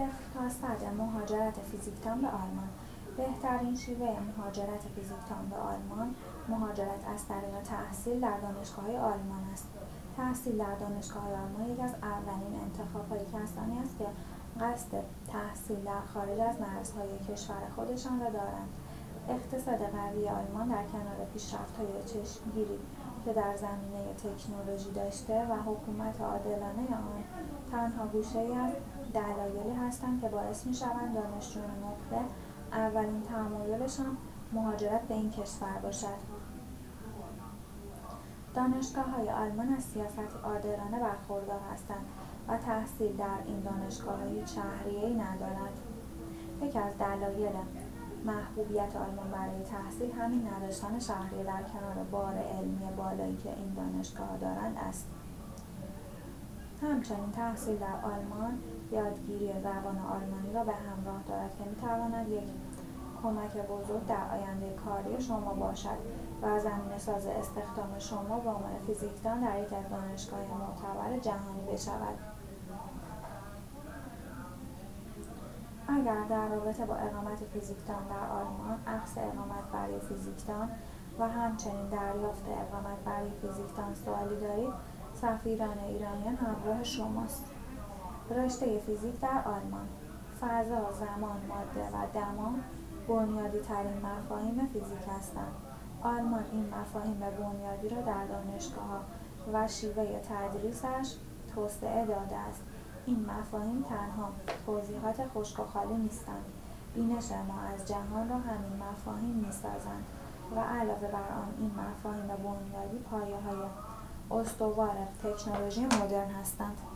اقتصاد مهاجرت فیزیکدان به آلمان. بهترین شیوه مهاجرت فیزیکدان به آلمان مهاجرت از طریق تحصیل در دانشگاه‌های آلمان است. تحصیل در دانشگاه‌های آلمان یکی از اولین انتخاب‌های کسانی است که قصد تحصیل در خارج از مرزهای کشور خودشان را دارند. اقتصاد قوی آلمان در کنار پیشرفت‌های چشمگیری که در زمینه تکنولوژی داشته و حکومت عادلانه آن، تنها گوشه‌ای از دلایلی هستند که باعث می‌شوند دانشجویان نخبه اولین تمایلشان مهاجرت به این کشور باشد. دانشگاه‌های آلمان از سیاستی عادلانه برخوردار هستند و تحصیل در این دانشگاه‌ها هیچ شهریه‌ای ندارد. یکی از دلایل محبوبیت آلمان برای تحصیل همین نداشتن شهریه در کنار بار علمی بالایی که این دانشگاه‌ها دارند است. همچنین تحصیل در آلمان یادگیری زبان آلمانی را به همراه دارد که می‌تواند یک کمک بزرگ در آینده کاری شما باشد و زمینه‌ساز استخدام شما به عنوان فیزیکدان در یک از دانشگاه‌های معتبر جهانی بشود. اگر در رابطه با اقامت فیزیکدان در آلمان، اخذ اقامت برای فیزیکدان و همچنین دریافت اقامت برای فیزیکدان سوالی دارید، سفیران ایرانیان همراه شماست. رشته فیزیک در آلمان. فضا، زمان، ماده و دما بنیادی ترین مفاهیم فیزیک هستند. آلمان این مفاهیم بنیادی را در دانشگاه‌ها و شیوه تدریسش توسعه داده است. این مفاهیم تنها توضیحات خشک و خالی نیستند. بینش ما از جهان را همین مفاهیم می‌سازند و علاوه بر آن این مفاهیم بنیادی پایه‌های استوار تکنولوژی مدرن هستند.